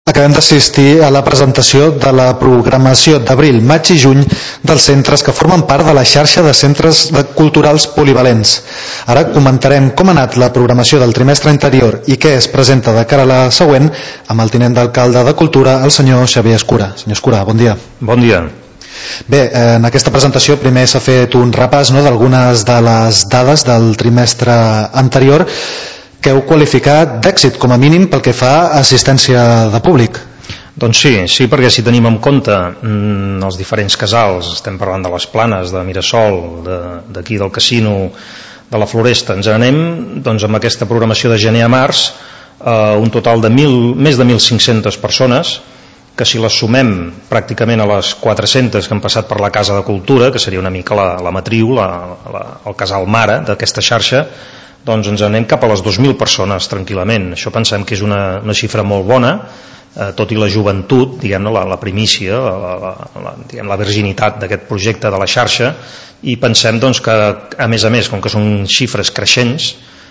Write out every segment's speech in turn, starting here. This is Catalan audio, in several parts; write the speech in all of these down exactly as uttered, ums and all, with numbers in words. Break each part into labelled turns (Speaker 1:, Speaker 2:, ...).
Speaker 1: Acabem d'assistir a la presentació de la programació d'abril, maig i juny dels centres que formen part de la xarxa de centres culturals polivalents. Ara comentarem com ha anat la programació del trimestre anterior i què es presenta de cara a la següent amb el tinent d'alcalde de Cultura, el senyor Xavier Escura. Senyor Escura, bon dia.
Speaker 2: Bon dia.
Speaker 1: Bé, en aquesta presentació primer s'ha fet un repàs no, d'algunes de les dades del trimestre anterior que heu qualificat d'èxit, com a mínim, pel que fa a assistència de públic.
Speaker 2: Doncs sí, sí, perquè si tenim en compte mmm, els diferents casals, estem parlant de les Planes, de Mirasol, d'aquí de, del Casino, de la Floresta, ens anem doncs, amb aquesta programació de gener a març, eh, un total de mil, més de mil cinc-centes persones, que si les sumem pràcticament a les quatre-centes que han passat per la Casa de Cultura, que seria una mica la, la matriu, la, la, el casal mare d'aquesta xarxa, doncs ens anem cap a les dos mil persones tranquil·lament. Això pensem que és una, una xifra molt bona, eh, tot i la joventut, diguem-ne, la, la primícia, la, la, la, diguem, la virginitat d'aquest projecte de la xarxa, i pensem doncs, que, a més a més, com que són xifres creixents,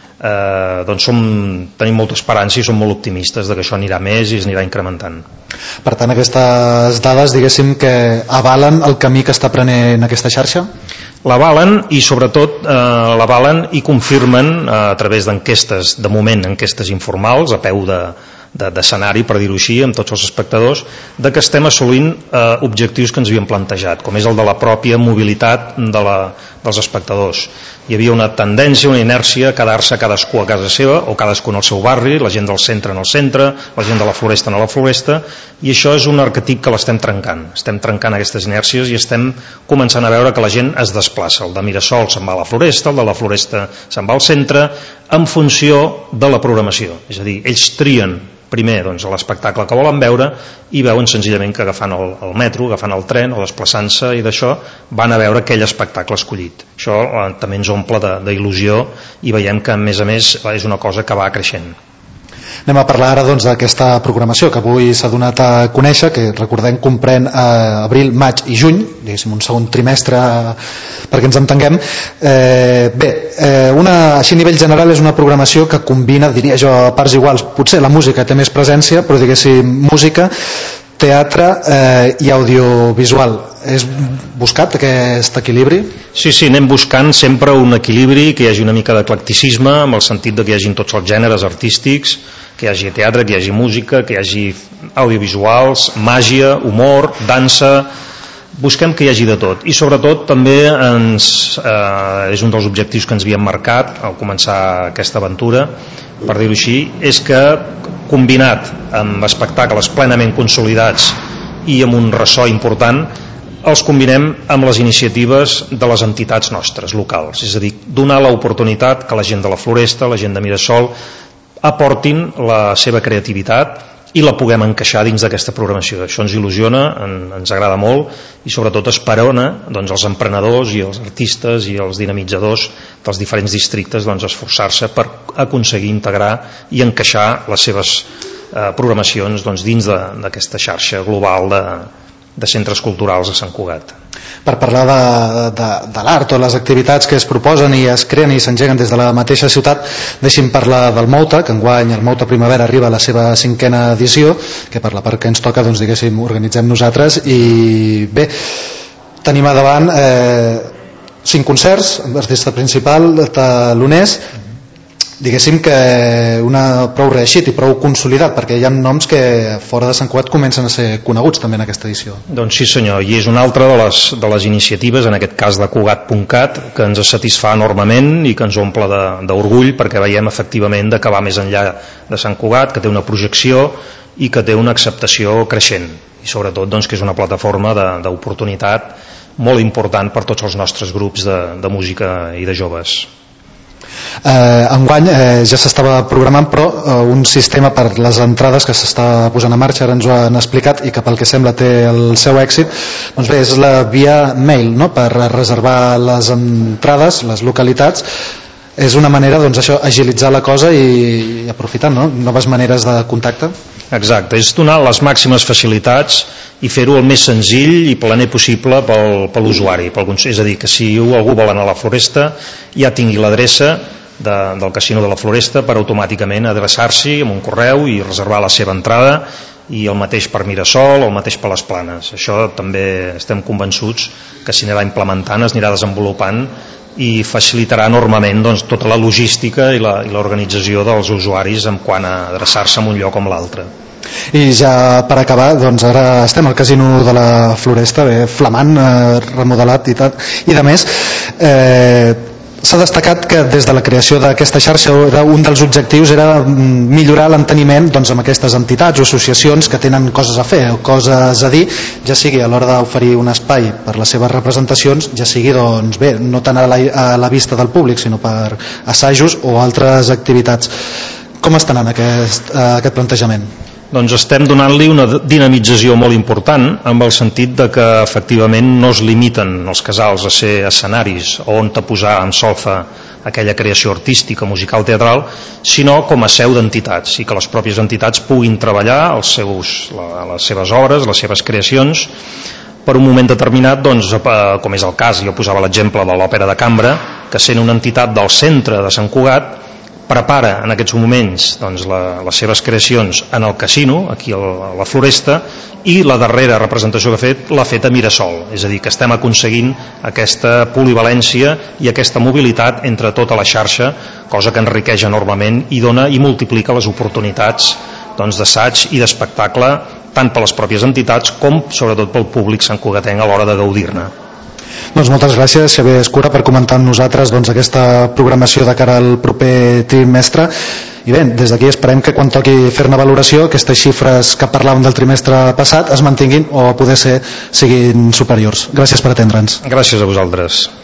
Speaker 2: eh, doncs som, tenim molta esperança i som molt optimistes de que això anirà més i es anirà incrementant.
Speaker 1: Per tant, aquestes dades, diguéssim, que avalen el camí que està prenent aquesta xarxa?
Speaker 2: L'avalen i sobretot eh, l'avalen i confirmen eh, a través d'enquestes, de moment enquestes informals, a peu de, de, d'escenari, per dir-ho així, amb tots els espectadors, de que estem assolint eh, objectius que ens havíem plantejat, com és el de la pròpia mobilitat de la, dels espectadors. Hi havia una tendència, una inèrcia a quedar-se cadascú a casa seva o cadascú en el seu barri, la gent del centre en el centre, la gent de la Floresta en la Floresta, i això és un arquetip que l'estem trencant. Estem trencant aquestes inèrcies i estem començant a veure que la gent es desplaça. El de Mirasol se'n va a la Floresta, el de la Floresta se'n va al centre, en funció de la programació. És a dir, ells trien primer doncs, l'espectacle que volen veure i veuen senzillament que agafant el, el metro, agafant el tren o desplaçant-se i d'això van a veure aquell espectacle escollit. Això eh, també ens omple d'il·lusió i veiem que a més a més és una cosa que va creixent.
Speaker 1: Anem a parlar ara doncs, d'aquesta programació que avui s'ha donat a conèixer, que recordem comprèn eh, abril, maig i juny, diguéssim un segon trimestre eh, perquè ens entenguem. Eh, bé, eh, una, així a nivell general és una programació que combina, diria jo, a parts iguals. Potser la música té més presència, però diguéssim música, teatre eh, i audiovisual. És buscat aquest equilibri?
Speaker 2: Sí, sí, anem buscant sempre un equilibri, que hi hagi una mica d'eclecticisme, amb el sentit de que hi hagi tots els gèneres artístics, que hi hagi teatre, que hi hagi música, que hi hagi audiovisuals, màgia, humor, dansa. Busquem que hi hagi de tot i sobretot també ens, eh, és un dels objectius que ens havíem marcat al començar aquesta aventura, per dir-ho així, és que combinat amb espectacles plenament consolidats i amb un ressò important, els combinem amb les iniciatives de les entitats nostres locals, és a dir, donar l'oportunitat que la gent de la Floresta, la gent de Mirasol aportin la seva creativitat i la puguem encaixar dins d'aquesta programació. Això ens il·lusiona, en, ens agrada molt i sobretot esperona doncs, els emprenedors i els artistes i els dinamitzadors dels diferents districtes doncs, esforçar-se per aconseguir integrar i encaixar les seves eh, programacions doncs, dins d'aquesta xarxa global de, de centres culturals a Sant Cugat.
Speaker 1: Per parlar de, de, de l'art o les activitats que es proposen i es creen i s'engeguen des de la mateixa ciutat, deixi'm parlar del Mouta, que enguany el Mouta Primavera arriba a la seva cinquena edició, que per la part que ens toca doncs, diguéssim, organitzem nosaltres, i bé, tenim a davant eh, cinc concerts amb l'artista principal, taloners, diguéssim que una prou reeixit i prou consolidat, perquè hi ha noms que fora de Sant Cugat comencen a ser coneguts també en aquesta edició.
Speaker 2: Doncs sí senyor, i és una altra de les, de les iniciatives, en aquest cas de Cugat punt cat, que ens satisfà enormement i que ens omple d'orgull perquè veiem efectivament de que va més enllà de Sant Cugat, que té una projecció i que té una acceptació creixent i sobretot doncs, que és una plataforma d'oportunitat molt important per tots els nostres grups de, de música i de joves.
Speaker 1: Eh, enguany eh, ja s'estava programant però eh, un sistema per les entrades que s'està posant a marxa, ara ens ho han explicat i que pel que sembla té el seu èxit, doncs bé, és la via mail, no? Per reservar les entrades, les localitats. És una manera doncs això, agilitzar la cosa i, i aprofitar, no? Noves maneres de contacte.
Speaker 2: Exacte, és donar les màximes facilitats i fer-ho el més senzill i planer possible pel, per l'usuari, és a dir, que si algú vol anar a la Floresta ja tingui l'adreça de, del Casino de la Floresta per automàticament adreçar-s'hi amb un correu i reservar la seva entrada, i el mateix per Mirasol o el mateix per les Planes. Això també estem convençuts que s'anirà implementant, es anirà desenvolupant i facilitarà enormement doncs, tota la logística i l'organització dels usuaris en quant a adreçar-se a un lloc o a l'altre.
Speaker 1: I ja per acabar, doncs ara estem al Casino de la Floresta, bé, flamant, eh, remodelat i tal, i de més eh, s'ha destacat que des de la creació d'aquesta xarxa un dels objectius era millorar l'enteniment doncs, amb aquestes entitats o associacions que tenen coses a fer o coses a dir, ja sigui a l'hora d'oferir un espai per les seves representacions, ja sigui doncs, bé, no tant a la, a la vista del públic sinó per assajos o altres activitats. Com està anant aquest, aquest plantejament?
Speaker 2: Doncs estem donant-li una dinamització molt important amb el sentit de que efectivament no es limiten els casals a ser escenaris on te posar en solfa aquella creació artística, musical, teatral, sinó com a seu d'entitats i que les pròpies entitats puguin treballar els seus, les seves obres, les seves creacions per un moment determinat, doncs, com és el cas, jo posava l'exemple de l'Òpera de Cambra, que sent una entitat del centre de Sant Cugat prepara en aquests moments doncs, la, les seves creacions en el casino, aquí a la Floresta, i la darrera representació que ha fet l'ha fet a Mirasol, és a dir, que estem aconseguint aquesta polivalència i aquesta mobilitat entre tota la xarxa, cosa que enriqueix enormement i dona i multiplica les oportunitats doncs, d'assaig i d'espectacle tant per les pròpies entitats com sobretot pel públic santcugatenc a l'hora de gaudir-ne.
Speaker 1: Doncs moltes gràcies, Xavier Escura, per comentar amb nosaltres doncs, aquesta programació de cara al proper trimestre. I bé, des d'aquí esperem que quan toqui fer-ne valoració, aquestes xifres que parlàvem del trimestre passat es mantinguin o a poder ser siguin superiors. Gràcies per atendre'ns.
Speaker 2: Gràcies a vosaltres.